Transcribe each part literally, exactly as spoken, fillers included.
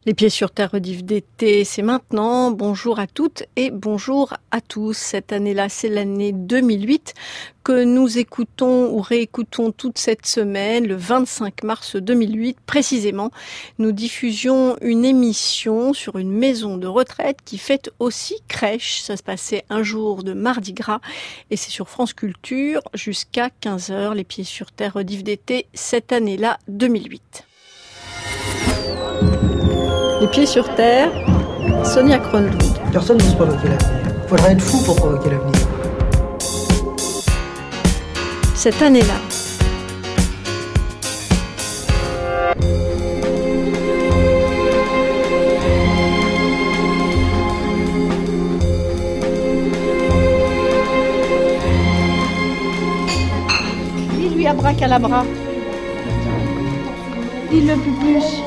Les pieds sur terre rediff d'été, c'est maintenant. Bonjour à toutes et bonjour à tous. Cette année-là, c'est l'année deux mille huit que nous écoutons ou réécoutons toute cette semaine, le vingt-cinq mars deux mille huit précisément. Nous diffusions une émission sur une maison de retraite qui fait aussi crèche. Ça se passait un jour de Mardi Gras et c'est sur France Culture jusqu'à quinze heures. Les pieds sur terre rediff d'été, cette année-là, deux mille huit. Les pieds sur terre, Sonia Kronlund. Personne n'ose provoquer l'avenir. Il faudrait être fou pour provoquer l'avenir. Cette année-là. Dis-lui abracadabra. Dis-le plus.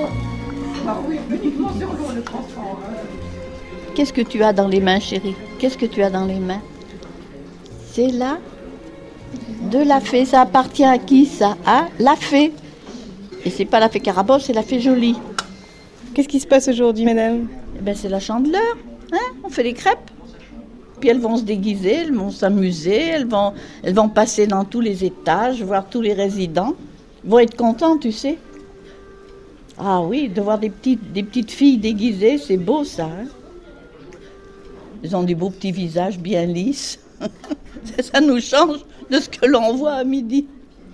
Qu'est-ce que tu as dans les mains, chérie? Qu'est-ce que tu as dans les mains? C'est là de la fée. Ça appartient à qui, ça? À la fée. Et c'est pas la fée Carabosse, c'est la fée Jolie. Qu'est-ce qui se passe aujourd'hui, madame? Eh ben, c'est la chandeleur. Hein? On fait les crêpes. Puis elles vont se déguiser, elles vont s'amuser, elles vont, elles vont passer dans tous les étages, voir tous les résidents. Ils vont être contents, tu sais. Ah oui, de voir des petites, des petites filles déguisées, c'est beau ça. Hein? Ils ont des beaux petits visages bien lisses. Ça nous change de ce que l'on voit à midi.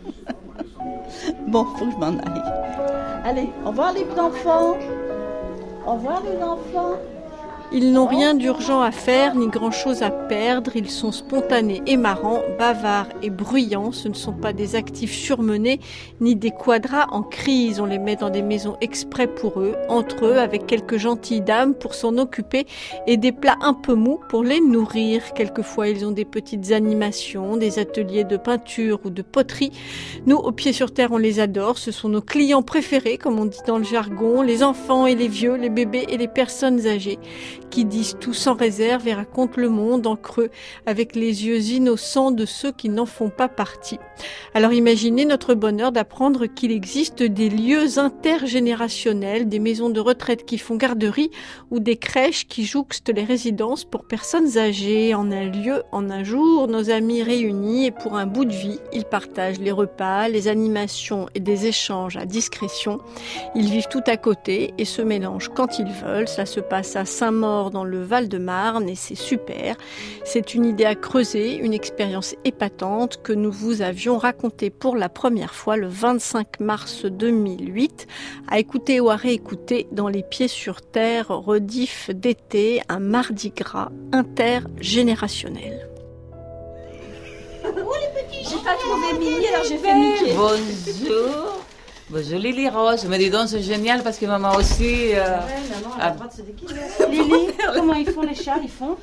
Bon, faut que je m'en aille. Allez, au revoir les enfants. Au revoir les enfants. Ils n'ont rien d'urgent à faire, ni grand-chose à perdre. Ils sont spontanés et marrants, bavards et bruyants. Ce ne sont pas des actifs surmenés, ni des quadras en crise. On les met dans des maisons exprès pour eux, entre eux, avec quelques gentilles dames pour s'en occuper et des plats un peu mous pour les nourrir. Quelquefois, ils ont des petites animations, des ateliers de peinture ou de poterie. Nous, au pied sur terre, on les adore. Ce sont nos clients préférés, comme on dit dans le jargon, les enfants et les vieux, les bébés et les personnes âgées, qui disent tout sans réserve et racontent le monde en creux avec les yeux innocents de ceux qui n'en font pas partie. Alors imaginez notre bonheur d'apprendre qu'il existe des lieux intergénérationnels, des maisons de retraite qui font garderie ou des crèches qui jouxtent les résidences pour personnes âgées. En un lieu, en un jour, nos amis réunis et pour un bout de vie, ils partagent les repas, les animations et des échanges à discrétion. Ils vivent tout à côté et se mélangent quand ils veulent. Ça se passe à Saint-Maur dans le Val-de-Marne et c'est super. C'est une idée à creuser, une expérience épatante que nous vous avions racontée pour la première fois le vingt-cinq mars deux mille huit, à écouter ou à réécouter dans Les Pieds sur Terre, rediff d'été, un Mardi Gras intergénérationnel. Oh les petits, j'ai pas trouvé Minnie alors j'ai fait Mickey. Bonjour. Bonjour Lily Rose, me dis donc c'est génial parce que maman aussi... Euh, ouais, maman, elle a a... le droit de se déguiser. Lily, comment ils font les chats? Ils font...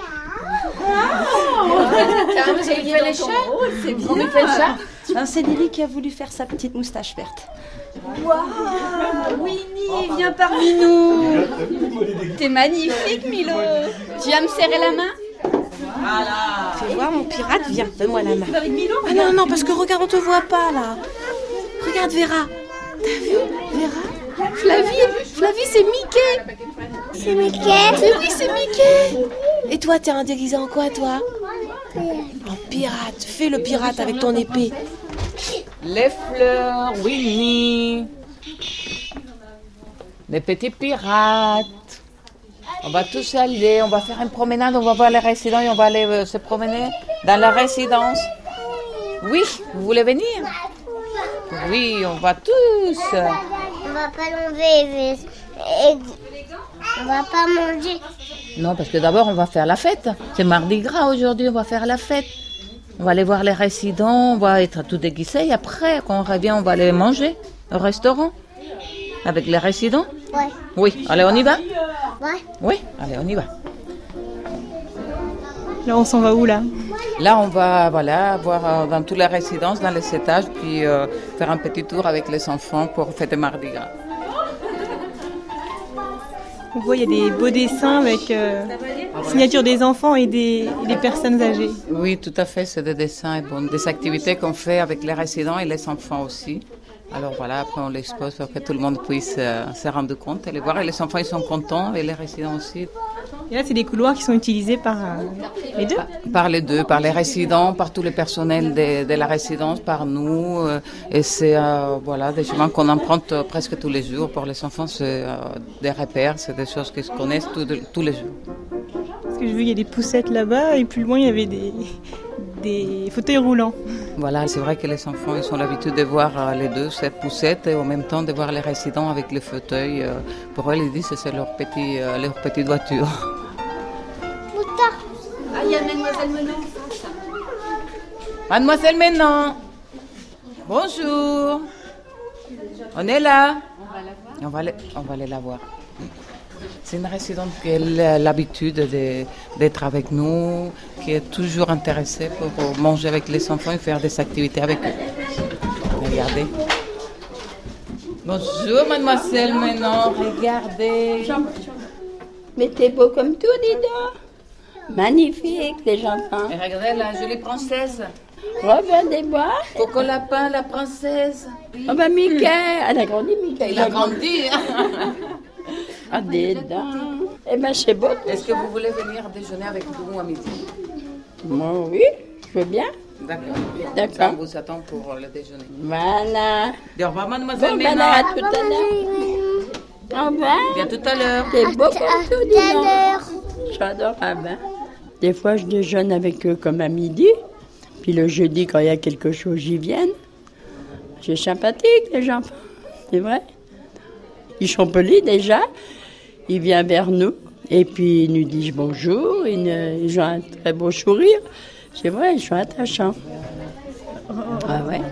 Oh, vous avez fait les chats? C'est bien. On fait le chat? Ah, c'est Lily qui a voulu faire sa petite moustache verte. Waouh, Winnie, viens parmi nous. T'es magnifique, Milo. Tu vas me serrer la main? Voilà. Fais voir mon pirate, viens, donne-moi la main. Ah non, non, parce que regarde, on te voit pas là. Regarde Vera. T'as vu Vera? Flavie, Flavie, c'est Mickey. C'est Mickey. Mais oui, c'est Mickey. Et toi, t'es un déguisé en quoi, toi? En pirate. Fais le pirate avec ton épée. Les fleurs, Winnie. Les petits pirates. On va tous aller, on va faire une promenade, on va voir les résidents et on va aller euh, se promener dans la résidence. Oui, vous voulez venir? Oui, on va tous. On va pas l'enlever. Et... On va pas manger. Non, parce que d'abord, on va faire la fête. C'est Mardi Gras aujourd'hui, on va faire la fête. On va aller voir les résidents, on va être tout déguisés. Et après, quand on revient, on va aller manger au restaurant. Avec les résidents? Ouais. Oui, allez, on y va? Ouais. Oui, allez, on y va. Là, on s'en va où, là? Là, on va voilà, voir euh, dans toutes les résidences, dans les étages, puis euh, faire un petit tour avec les enfants pour fêter Mardi Gras. On voit, il y a des beaux dessins avec euh, signature des enfants et des, et des personnes âgées. Oui, tout à fait, c'est des dessins et bon, des activités qu'on fait avec les résidents et les enfants aussi. Alors voilà, après on l'expose pour que tout le monde puisse euh, se rendre compte et les voir. Et les enfants, ils sont contents et les résidents aussi. Et là, c'est des couloirs qui sont utilisés par euh, les deux Par, par les deux, par les résidents, par tous les personnels de, de la résidence, par nous. Euh, et c'est euh, voilà, des chemins qu'on emprunte euh, presque tous les jours. Pour les enfants, c'est euh, des repères, c'est des choses qu'ils se connaissent tout, de, tous les jours. Parce que je vu, il y a des poussettes là-bas et plus loin, il y avait des, des fauteuils roulants. Voilà, c'est vrai que les enfants, ils ont l'habitude de voir euh, les deux, cette poussette, et en même temps de voir les résidents avec les fauteuils. Euh, pour eux, ils disent que c'est leur, petit, euh, leur petite voiture. Ah, il y a Mademoiselle Menon. Mademoiselle Menon, bonjour. On est là. On va aller, on va aller la voir. C'est une résidente qui a l'habitude de, d'être avec nous, qui est toujours intéressée pour manger avec les enfants et faire des activités avec eux. Regardez. Bonjour, Mademoiselle Menon, regardez. Mais t'es beau comme tout, dis donc. Magnifique, les enfants. Et regardez la jolie princesse. Regardez-moi. Coco Lapin, la princesse. Oh ben Mickey, elle a grandi, Mickey. Il a grandi. Ah, des dents. Eh ben c'est beau. Est-ce que vous voulez venir déjeuner avec nous à midi? Moi, oui, je veux bien. D'accord. D'accord. On vous attend pour le déjeuner. Voilà. Dis au revoir, Mademoiselle Bon, Menon. ben, à tout à l'heure. Au revoir. Bien tout à l'heure. T'es beau comme tout, dis donc. J'adore. Ah ben. Des fois, je déjeune avec eux comme à midi. Puis le jeudi, quand il y a quelque chose, j'y viens. C'est sympathique, les enfants. C'est vrai. Ils sont polis déjà. Ils viennent vers nous. Et puis, ils nous disent bonjour. Ils, ils ont un très beau sourire. C'est vrai, ils sont attachants. Ah ouais.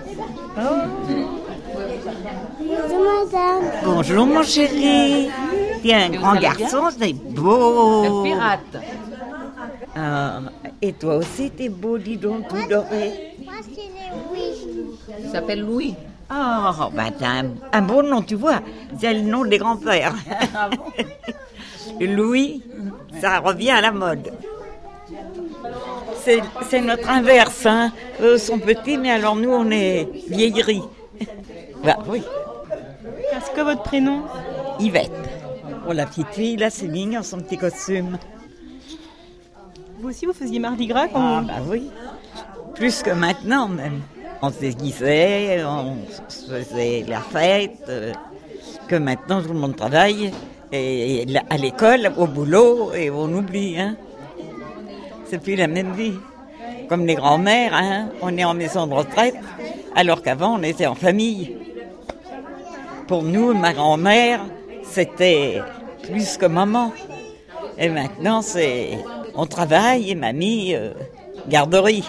Bonjour madame. Bonjour mon chéri. T'es un grand garçon, c'est beau. Le pirate. Ah, et toi aussi, t'es beau, dis donc, tout doré. Moi c'est Louis. Il s'appelle Louis. Oh, bah t'as un, un beau nom, tu vois. C'est le nom des grands-pères. Ah bon? Louis, ça revient à la mode. C'est, c'est notre inverse, hein. Eux sont petits, mais alors nous, on est vieilleries. Bah oui. C'est quoi votre prénom? Yvette. Pour la petite fille, là, c'est mignon, son petit costume. Vous aussi, vous faisiez Mardi Gras quand Ah, vous... bah oui. Plus que maintenant, même. On se déguisait, on se faisait la fête. euh, Que maintenant, tout le monde travaille. Et, et là, à l'école, au boulot, et on oublie, hein. C'est plus la même vie. Comme les grands-mères, hein. On est en maison de retraite, alors qu'avant, on était en famille. Pour nous, ma grand-mère, c'était plus que maman. Et maintenant, c'est... On travaille et mamie, euh, garderie.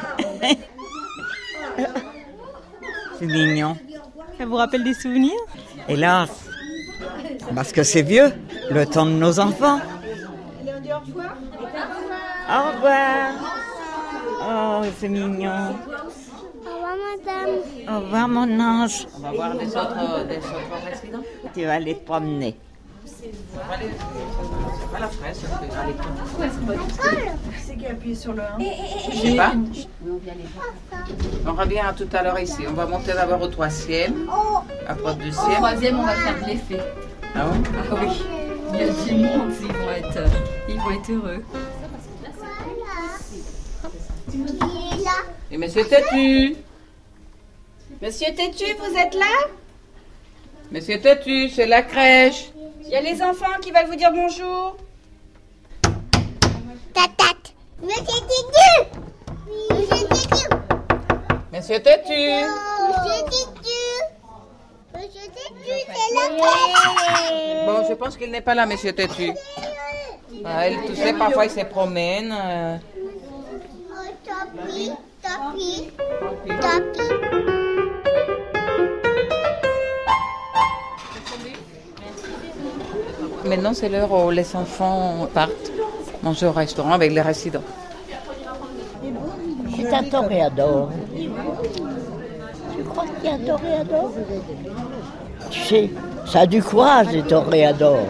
C'est mignon. Ça vous rappelle des souvenirs? Hélas, parce que c'est vieux, le temps de nos enfants. Au revoir. Oh, c'est mignon. Au revoir madame. Au revoir, mon ange. On va voir des autres, des autres résidents. Tu vas aller te promener. On va aller- c'est pas la fraise, on peut aller Qui c'est qui a appuyé sur le un? Je sais pas. On revient à tout à l'heure ici. On va monter d'abord au troisième, après au Au deuxième. troisième, on va faire de l'effet. Ah bon? Ah oui, il y a du monde, ils vont être, euh, ils vont être heureux. Il est là. Et monsieur Tétu. Monsieur Tétu, vous êtes là? Monsieur Tétu, c'est la crèche. Il y a les enfants qui veulent vous dire bonjour. Tatat. Monsieur Tétu. Monsieur Tétu. Monsieur Tétu. Monsieur Tétu. Monsieur Tétu, c'est la crèche. Bon, je pense qu'il n'est pas là, monsieur Tétu. Ah, il, tu sais, parfois il se promène. euh. Oh, tapis, tapis, tapis. Maintenant, c'est l'heure où les enfants partent manger au restaurant avec les résidents. C'est un toréador. Tu crois qu'il y a un toréador? Tu sais, ça a du courage, les toréadors.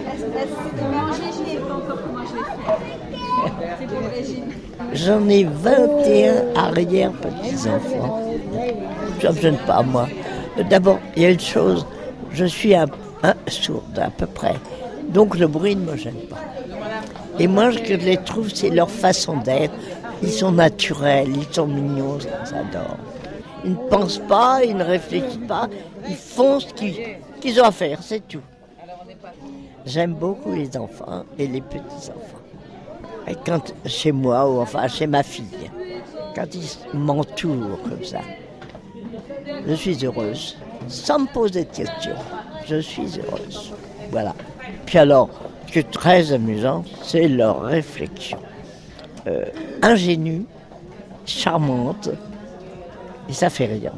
J'en ai vingt et un arrière-petits-enfants. Ça ne me gêne pas, moi. D'abord, il y a une chose, je suis un, un sourde à peu près, donc le bruit ne me gêne pas. Et moi, ce que je les trouve, c'est leur façon d'être. Ils sont naturels, ils sont mignons, j'adore. Ils ne pensent pas, ils ne réfléchissent pas, ils font ce qu'ils, qu'ils ont à faire, c'est tout. J'aime beaucoup les enfants et les petits-enfants. Et quand, chez moi, ou enfin chez ma fille, quand ils m'entourent comme ça, je suis heureuse, sans me poser de questions. Je suis heureuse. Voilà. Puis alors, ce qui est très amusant, c'est leur réflexion. Euh, ingénue, charmante, et ça fait rien.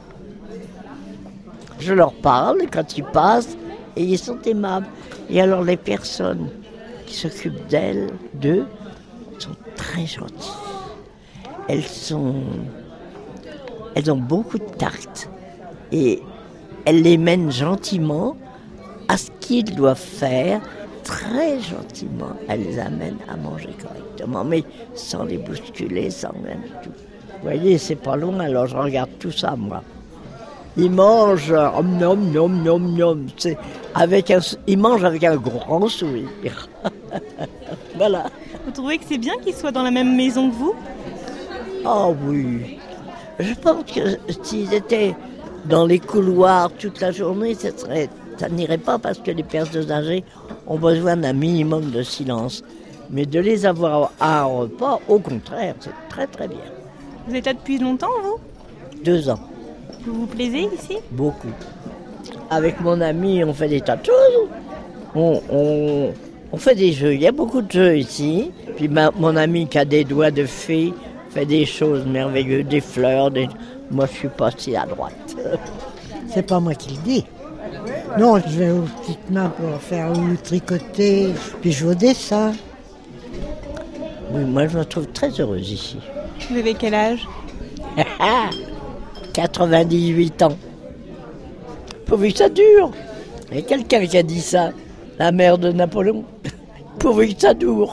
Je leur parle quand ils passent, et ils sont aimables. Et alors les personnes qui s'occupent d'elles, d'eux, sont très gentilles. Elles sont... Elles ont beaucoup de tact. Et elles les mènent gentiment à ce qu'ils doivent faire, très gentiment. Elles les amènent à manger correctement, mais sans les bousculer, sans rien du tout. Vous voyez, c'est pas loin, alors je regarde tout ça, moi. Ils mangent, nom, nom, nom, nom, c'est avec un, ils mangent avec un grand sourire. Voilà. Vous trouvez que c'est bien qu'ils soient dans la même maison que vous ? Oh oui. Je pense que s'ils étaient dans les couloirs toute la journée, ça, serait, ça n'irait pas parce que les personnes âgées ont besoin d'un minimum de silence. Mais de les avoir à un repas, au contraire, c'est très très bien. Vous êtes là depuis longtemps, vous ? Deux ans. Vous vous plaisez ici ? Beaucoup. Avec mon ami, on fait des tas de choses. On, on, on fait des jeux. Il y a beaucoup de jeux ici. Puis ma, mon ami qui a des doigts de fée fait des choses merveilleuses, des fleurs. Des... Moi, je suis pas si à droite. C'est pas moi qui le dis. Non, je vais aux petites mains pour faire ou tricoter, puis je vais au dessin. Oui, moi, je me trouve très heureuse ici. Vous avez quel âge ? quatre-vingt-dix-huit ans. Pourvu que ça dure. Il y a quelqu'un qui a dit ça, la mère de Napoléon. Pourvu que ça dure.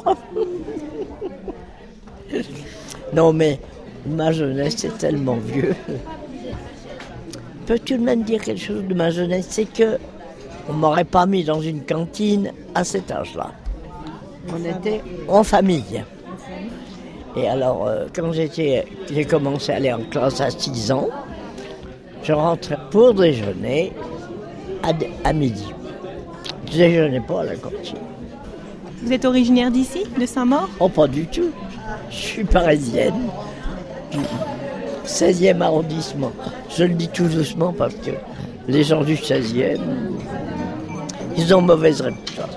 Non, mais ma jeunesse, c'est tellement vieux. Peux-tu tout de même dire quelque chose de ma jeunesse ? C'est que on ne m'aurait pas mis dans une cantine à cet âge-là. On était en famille. Et alors, euh, quand j'étais, j'ai commencé à aller en classe à six ans, je rentrais pour déjeuner à, à midi. Je déjeunais pas à la cantine. Vous êtes originaire d'ici, de Saint-Maur ? Oh, pas du tout. Je suis parisienne, du seizième arrondissement. Je le dis tout doucement parce que les gens du seizième, ils ont mauvaise réputation.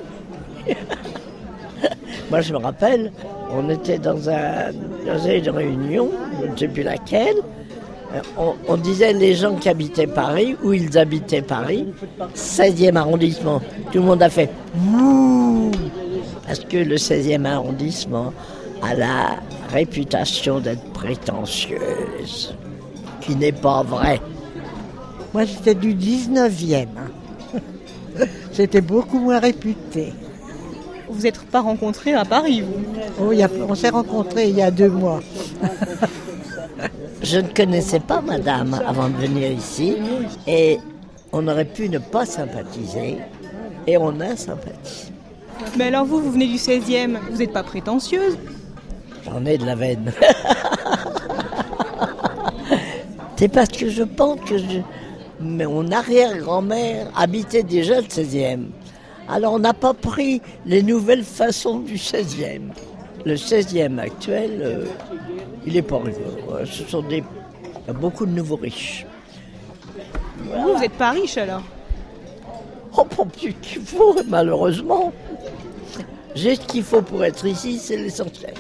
Moi, je me rappelle, on était dans, un, dans une réunion, je ne sais plus laquelle, on, on disait les gens qui habitaient Paris, où ils habitaient Paris, seizième arrondissement. Tout le monde a fait « Ouh !» parce que le seizième arrondissement a la réputation d'être prétentieuse, qui n'est pas vrai. Moi, j'étais du dix-neuvième. J'étais beaucoup moins réputée. Vous n'êtes pas rencontrés à Paris, vous ? Oh, y a, on s'est rencontrés il y a deux mois. Je ne connaissais pas madame avant de venir ici et on aurait pu ne pas sympathiser et on a sympathisé. Mais alors vous, vous venez du seizième, vous n'êtes pas prétentieuse ? J'en ai de la veine. C'est parce que je pense que je... mon arrière-grand-mère habitait déjà le seizième. Alors on n'a pas pris les nouvelles façons du seizième. Le seizième actuel, euh, il n'est pas rigolo. Ce sont des... Il y a beaucoup de nouveaux riches. Voilà. Vous, vous n'êtes pas riche alors ? Oh, pas plus qu'il faut, malheureusement. J'ai ce qu'il faut pour être ici, c'est l'essentiel.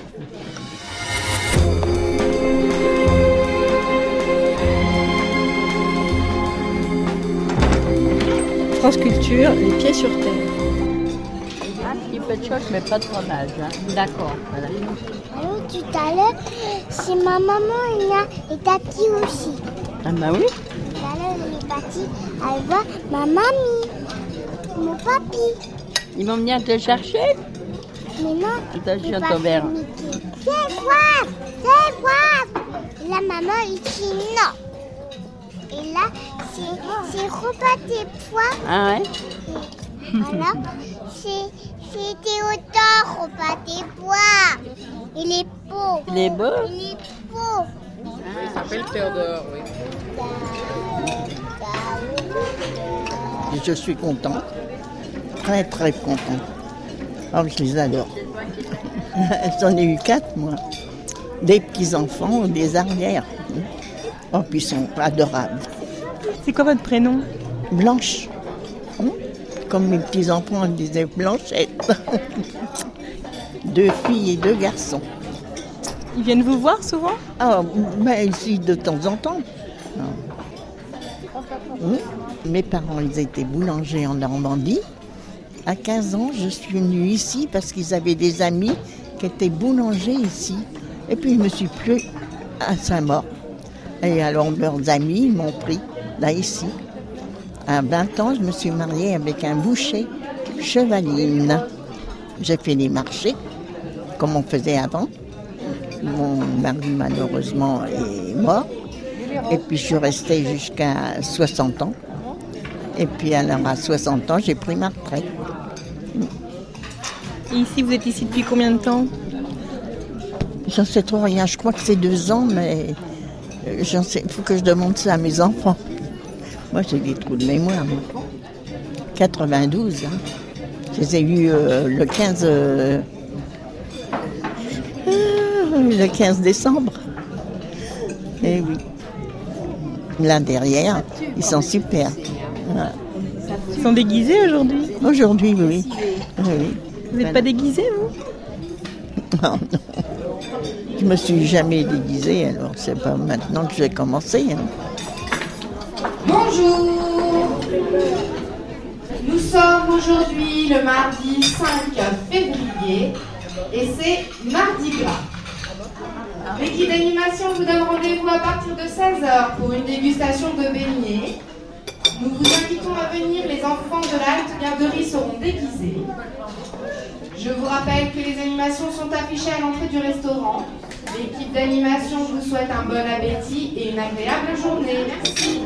France Culture, les pieds sur terre. Un petit peu de choc, mais pas de fromage. Hein. D'accord. Voilà. Alors, tout à l'heure, c'est ma maman et, là, et Tati aussi. Ah bah oui. Tout à l'heure, elle est partie, elle voit ma mamie, mon papy. Ils vont venir te chercher ? Mais non, attention à ton verre. C'est quoi ? C'est quoi ? Et là, maman, il dit non. Et là, c'est repas tes pois. Ah ouais. Voilà. C'est, c'est Théodore, repas tes pois. Il est beau. Il est beau. Il est beau. Il s'appelle Théodore, oui. Et je suis contente, très très contente. Oh, je les adore. J'en ai eu quatre, moi. Des petits-enfants ou des arrières. Oh, puis ils sont adorables. C'est quoi votre prénom? Blanche. Comme mes petits-enfants disaient Blanchette. Deux filles et deux garçons. Ils viennent vous voir souvent? Ah, ben ici de temps en temps. Oui. Mes parents, ils étaient boulangers en Normandie. À quinze ans, je suis venue ici parce qu'ils avaient des amis qui étaient boulangers ici. Et puis, je me suis plu à Saint-Maur. Et alors, leurs amis ils m'ont pris là, ici. À vingt ans, je me suis mariée avec un boucher chevaline. J'ai fait les marchés, comme on faisait avant. Mon mari, malheureusement, est mort. Et puis, je suis restée jusqu'à soixante ans. Et puis, alors, à soixante ans, j'ai pris ma retraite. Et ici, vous êtes ici depuis combien de temps? J'en sais trop rien. Je crois que c'est deux ans, mais j'en sais. Il faut que je demande ça à mes enfants. Moi, j'ai des trous de mémoire. Moi. quatre-vingt-douze. Hein. Je les ai eus euh, le quinze... Euh, le quinze décembre. Eh oui. Là derrière, ils sont super. Voilà. Ils sont déguisés aujourd'hui? Aujourd'hui, oui. oui. Vous n'êtes pas déguisés, vous? Non, non. Je me suis jamais déguisée, alors c'est pas maintenant que je vais commencer. Hein. Bonjour. Nous sommes aujourd'hui le mardi cinq février et c'est Mardi Gras. L'équipe d'animation vous donne rendez-vous à partir de seize heures pour une dégustation de beignets. Nous vous invitons à venir, les enfants de la haute garderie seront déguisés. Je vous rappelle que les animations sont affichées à l'entrée du restaurant. L'équipe d'animation vous souhaite un bon appétit et une agréable journée. Merci.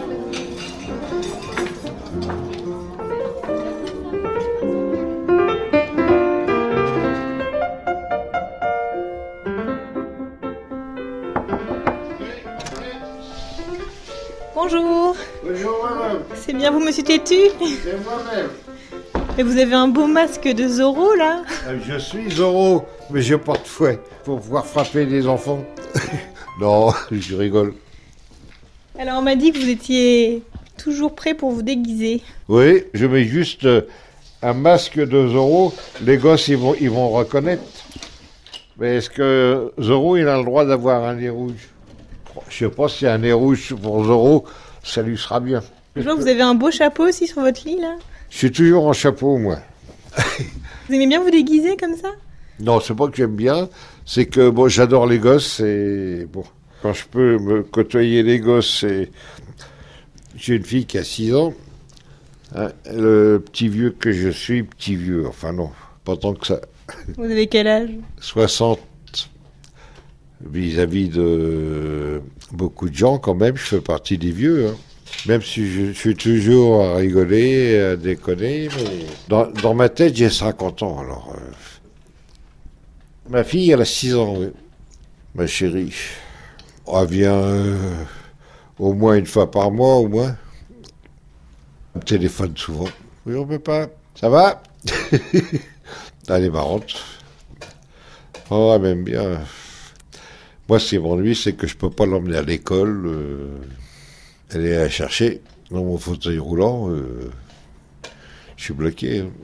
Bonjour. Bonjour madame. C'est bien vous, monsieur Tétu? C'est moi-même. Et vous avez un beau masque de Zorro, là? Je suis Zorro, mais je porte fouet pour pouvoir frapper les enfants. Non, je rigole. Alors, on m'a dit que vous étiez toujours prêt pour vous déguiser. Oui, je mets juste un masque de Zorro. Les gosses, ils vont, ils vont reconnaître. Mais est-ce que Zorro, il a le droit d'avoir un nez rouge? Je sais pas si un nez rouge pour Zorro, ça lui sera bien. Je vois que vous avez un beau chapeau aussi sur votre lit, là. Je suis toujours en chapeau, moi. Vous aimez bien vous déguiser comme ça? Non, c'est pas que j'aime bien, c'est que bon, j'adore les gosses et bon, quand je peux me côtoyer les gosses, et j'ai une fille qui a six ans, hein, le petit vieux que je suis, petit vieux, enfin non, pas tant que ça. Vous avez quel âge? soixante, vis-à-vis de beaucoup de gens quand même, je fais partie des vieux, hein. Même si je, je suis toujours à rigoler, à déconner, mais dans, dans ma tête, j'ai cinquante ans, alors... Euh... Ma fille, elle a six ans, oui. Ma chérie. Elle vient euh, au moins une fois par mois, au moins. Elle me téléphone souvent. Oui, on peut pas. Ça va? Elle est marrante. Oh, elle m'aime bien. Moi, ce qui m'ennuie, c'est que je peux pas l'emmener à l'école. Euh... Elle est à chercher dans mon fauteuil roulant. Euh... Je suis bloqué. Hein.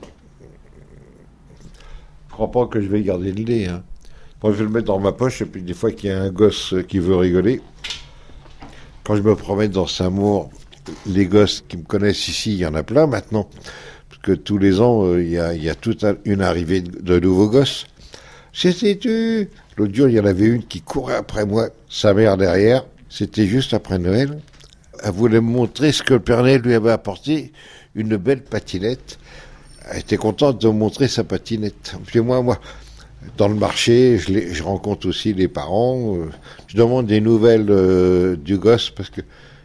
Je crois pas que je vais garder le nez. Hein. Moi, je vais le mettre dans ma poche, et puis des fois qu'il y a un gosse qui veut rigoler, quand je me promène dans Saint-Maur, les gosses qui me connaissent ici, il y en a plein maintenant, parce que tous les ans, euh, il y a, il y a toute une arrivée de, de nouveaux gosses. C'était tu L'autre jour, il y en avait une qui courait après moi, sa mère derrière, c'était juste après Noël. Elle voulait me montrer ce que le Père Noël lui avait apporté, une belle patinette. Elle était contente de me montrer sa patinette. Puis moi, moi, dans le marché, je, je rencontre aussi les parents. Euh, je demande des nouvelles euh, du gosse parce que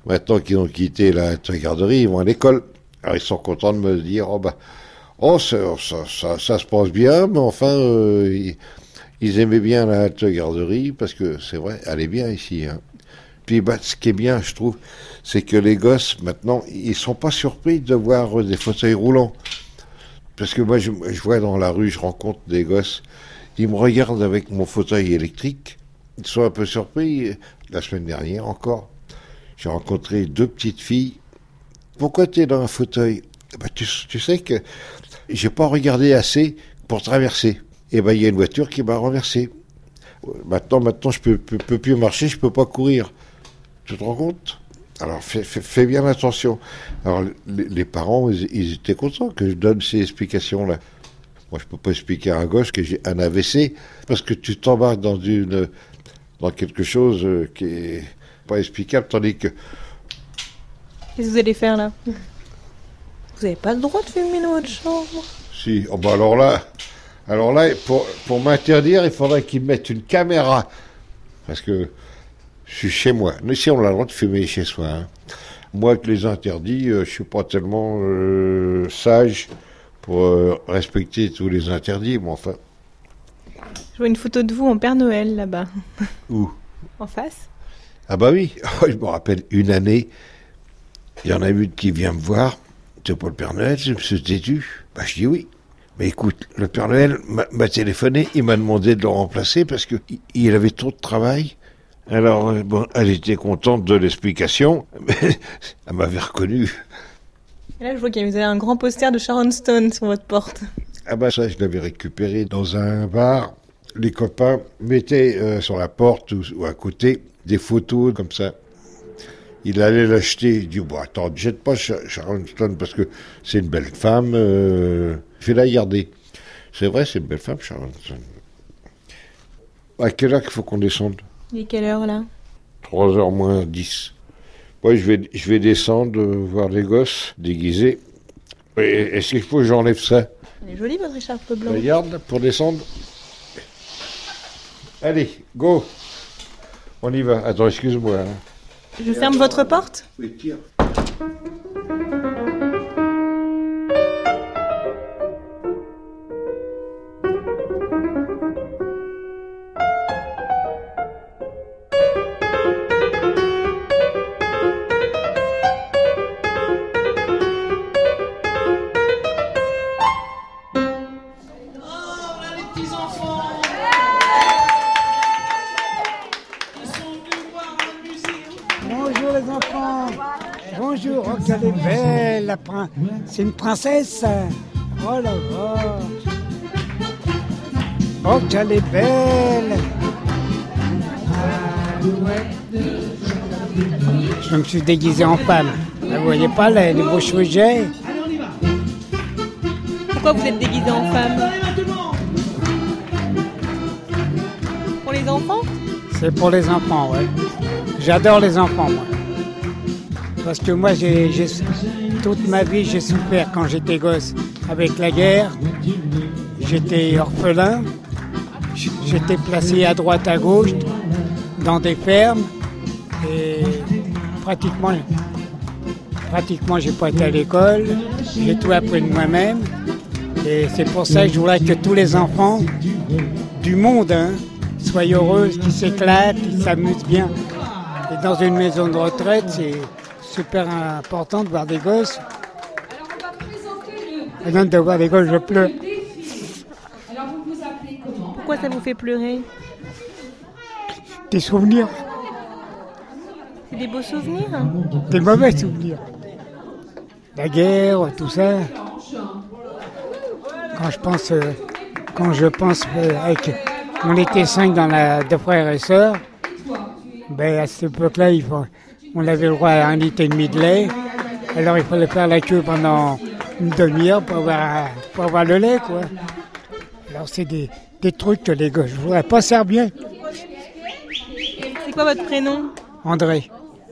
Maintenant qu'ils ont quitté la garderie, ils vont à l'école. Alors ils sont contents de me dire, oh bah, oh ça, ça, ça, ça se passe bien, mais enfin, euh, ils, ils aimaient bien la garderie parce que c'est vrai, elle est bien ici. Hein. Puis bah, ce qui est bien, je trouve, c'est que les gosses maintenant, ils sont pas surpris de voir des fauteuils roulants. Parce que moi, je, je vois dans la rue, je rencontre des gosses, ils me regardent avec mon fauteuil électrique, ils sont un peu surpris. La semaine dernière encore, j'ai rencontré deux petites filles. Pourquoi tu es dans un fauteuil? Ben, tu, tu sais que j'ai pas regardé assez pour traverser. Et ben il y a une voiture qui m'a renversé. Maintenant, maintenant je peux, peux, peux plus marcher, je peux pas courir. Tu te rends compte? Alors fais, fais, fais bien attention. Alors les, les parents, ils, ils étaient contents que je donne ces explications-là. Moi, je peux pas expliquer à un gosse que j'ai un A V C parce que tu t'embarques dans une dans quelque chose qui est pas explicable, tandis que... Qu'est-ce que vous allez faire là? Vous n'avez pas le droit de filmer dans votre chambre. Si, oh bah alors là, alors là, pour, pour m'interdire, il faudrait qu'ils mettent une caméra. Parce que je suis chez moi. Mais si on a le droit de filmer chez soi. Hein. Moi, avec les interdits, euh, je suis pas tellement euh, sage pour euh, respecter tous les interdits, mais enfin... Je vois une photo de vous en Père Noël là-bas. Où? En face. Ah bah oui, je me rappelle une année, il y en a une qui vient me voir, c'est pas le Père Noël, c'est M. Tétu. Bah je dis oui. Mais écoute, le Père Noël m'a, m'a téléphoné, il m'a demandé de le remplacer parce que il avait trop de travail. Alors, bon, elle était contente de l'explication, mais elle m'avait reconnu. Et là, je vois qu'il y avait un grand poster de Sharon Stone sur votre porte. Ah bah ça, je l'avais récupéré dans un bar. Les copains mettaient euh, sur la porte ou, ou à côté des photos comme ça. Il allait l'acheter. Il dit, bon, attends, ne jette pas Sharon Stone parce que c'est une belle femme. Euh, fais-la garder. C'est vrai, c'est une belle femme, Sharon Stone. À quelle heure qu'il faut qu'on descende? Il est quelle heure, là? trois heures moins dix. Ouais, je vais, je vais descendre euh, voir les gosses déguisés. Et, est-ce qu'il faut que j'enlève ça? Elle est jolie, votre écharpe blanche. Regarde, pour descendre. Allez, go. On y va. Attends, excuse-moi. Hein. Je ferme votre porte? Oui, tire. Elle est belle, la prin... c'est une princesse. Oh là là. Oh, qu'elle est belle. Je me suis déguisé en femme. Vous voyez pas les, les beaux cheveux que j'ai? Pourquoi vous êtes déguisé en femme? Pour les enfants? C'est pour les enfants, ouais. J'adore les enfants, moi. Parce que moi, j'ai, j'ai, toute ma vie, j'ai souffert quand j'étais gosse avec la guerre. J'étais orphelin. J'étais placé à droite, à gauche, dans des fermes. Et pratiquement, pratiquement, j'ai pas été à l'école. J'ai tout appris de moi-même. Et c'est pour ça que je voudrais que tous les enfants du monde hein, soient heureux, qu'ils s'éclatent, qu'ils s'amusent bien. Et dans une maison de retraite, c'est super important de voir des gosses. Et non, de voir des gosses, je pleure. Pourquoi ça vous fait pleurer? Des souvenirs. C'est des beaux souvenirs? Des mauvais souvenirs. La guerre, tout ça. Quand je pense, quand je pense avec, on était cinq dans la, deux frères et sœurs. Ben à cette époque-là, il faut, on avait le droit à un litre et demi de lait. Alors il fallait faire la queue pendant une demi-heure pour avoir, pour avoir le lait, quoi. Alors c'est des, des trucs que les gosses, je voudrais pas faire bien. C'est quoi votre prénom? André.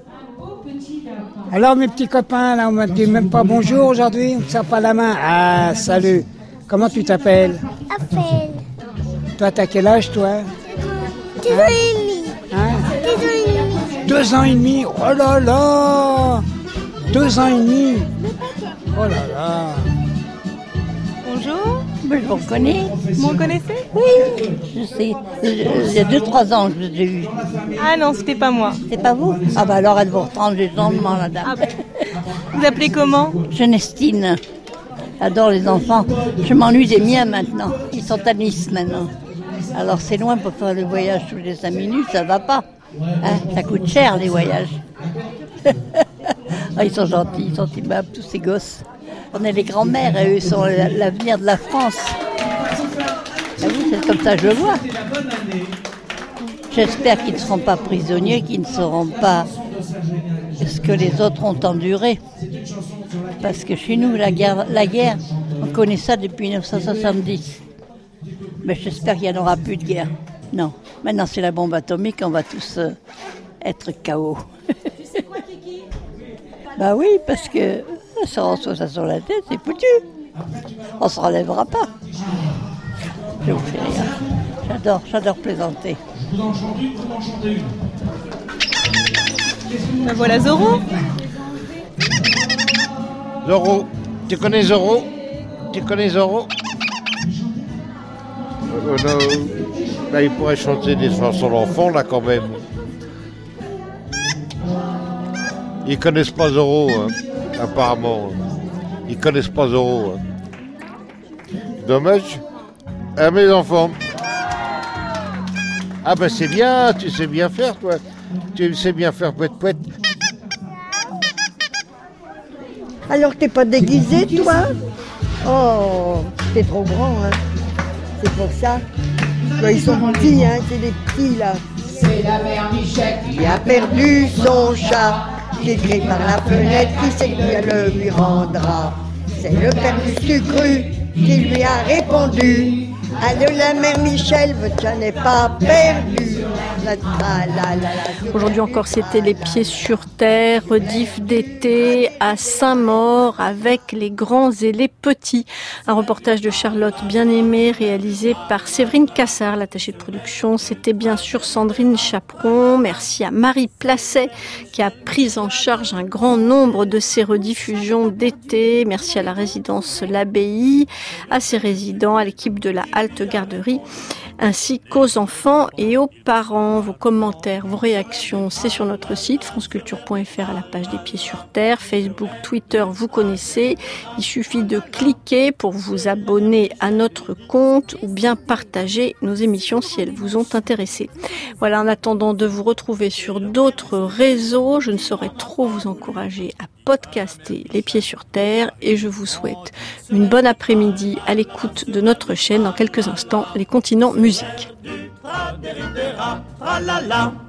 Alors mes petits copains, là, on m'a dit même pas bonjour aujourd'hui, on ne serre pas la main. Ah, salut. Comment tu t'appelles? Appelle. Toi, t'as quel âge, toi? Deux ans et demi. Hein? Deux ans et demi. Deux ans et demi, oh là là. Deux ans et demi. Oh là là. Bonjour. Ben, je vous reconnais. Vous me connaissez? Oui, je sais. Il y a deux, trois ans que je l'ai eu. Ah non, c'était pas moi. C'est pas vous? Ah bah alors elle vous reprendre les jambes, la dame. Ah bah. Vous appelez comment? Jeunestine. J'adore les enfants. Je m'ennuie des miens maintenant. Ils sont à Nice maintenant. Alors c'est loin pour faire le voyage tous les cinq minutes, ça va pas. Hein, ça coûte cher les voyages. Ah, ils sont gentils, ils sont aimables, tous ces gosses. On est les grands-mères et eux sont l'avenir de la France. Ah oui, c'est comme ça que je le vois. J'espère qu'ils ne seront pas prisonniers, qu'ils ne seront pas ce que les autres ont enduré. Parce que chez nous, la guerre, la guerre, on connaît ça depuis mille neuf cent soixante-dix. Mais j'espère qu'il n'y en aura plus de guerre. Non, maintenant c'est la bombe atomique, on va tous euh, être K O. Bah oui, parce que si on reçoit ça sur la tête, c'est foutu. On ne se relèvera pas. Je vous fais rire. J'adore, j'adore plaisanter. Ben voilà Zorro. Zorro, tu connais Zorro? Tu connais Zorro? euh, là, là, il pourrait chanter des chansons d'enfants, là, quand même. Ils connaissent pas Zorro, hein, apparemment. Ils connaissent pas Zorro. Hein. Dommage. Ah, mes enfants. Ah ben c'est bien, tu sais bien faire, toi. Tu sais bien faire pouette-pouette. Alors t'es pas déguisé, toi? Oh, t'es trop grand, hein. C'est pour ça. Bah, ils sont petits, hein, c'est des petits, là. C'est la mère Michel qui a perdu son chat, qui crie par la fenêtre, qui sait qu'elle lui rendra. C'est le père du sucru qui lui a répondu. Allô la mère Michel, je n'ai pas perdu. La, la, la, la. Aujourd'hui encore, c'était Les Pieds sur Terre, rediff d'été à Saint-Maur avec les grands et les petits. Un reportage de Charlotte Bien-Aimée réalisé par Séverine Cassard, l'attachée de production. C'était bien sûr Sandrine Chaperon. Merci à Marie Placet qui a pris en charge un grand nombre de ces rediffusions d'été. Merci à la résidence L'Abbaye, à ses résidents, à l'équipe de la Halte Garderie, ainsi qu'aux enfants et aux parents. Vos commentaires, vos réactions, c'est sur notre site franceculture point f r à la page des Pieds sur Terre. Facebook, Twitter, vous connaissez. Il suffit de cliquer pour vous abonner à notre compte ou bien partager nos émissions si elles vous ont intéressé. Voilà, en attendant de vous retrouver sur d'autres réseaux, je ne saurais trop vous encourager à podcaster Les Pieds sur Terre et je vous souhaite une bonne après-midi à l'écoute de notre chaîne. Dans quelques instants, les continents musique. Tra-la-la